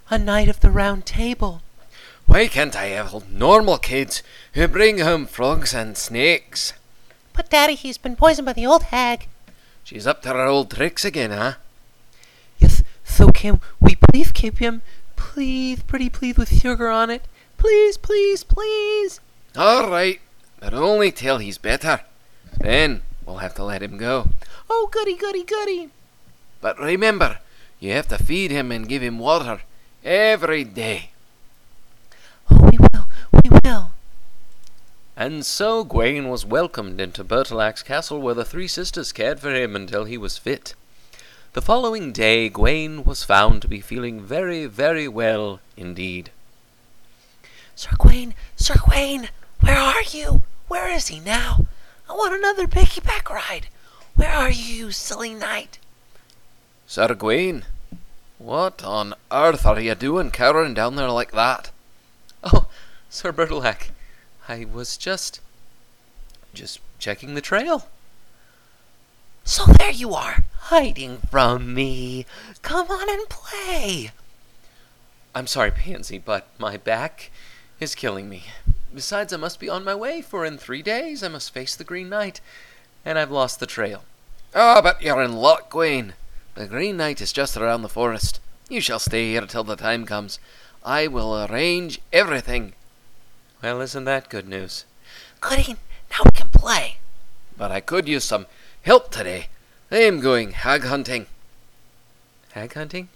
a knight of the Round Table. Why can't I have normal kids who bring home frogs and snakes? But, Daddy, he's been poisoned by the old hag. She's up to her old tricks again, huh? Yes, so can we please keep him? Please, pretty please, with sugar on it. Please, please, please. All right, but only till he's better. Then we'll have to let him go. Oh, goody, goody, goody. But remember, you have to feed him and give him water every day. Oh, we will, we will. And so Gawain was welcomed into Bertilac's castle, where the three sisters cared for him until he was fit. The following day Gawain was found to be feeling very, very well indeed. Sir Gawain, where are you? Where is he now? I want another piggyback ride. Where are you, silly knight? Sir Gawain, what on earth are you doing cowering down there like that? Oh, Sir Bertilac, I was just checking the trail. So there you are, hiding from me. Come on and play. I'm sorry, Pansy, but my back is killing me. Besides, I must be on my way, for in 3 days I must face the Green Knight, and I've lost the trail. Oh, but you're in luck, Gawain. The Green Knight is just around the forest. You shall stay here till the time comes. I will arrange everything. Well, isn't that good news? Goody, now we can play. But I could use some help today. I am going hag hunting. Hag hunting?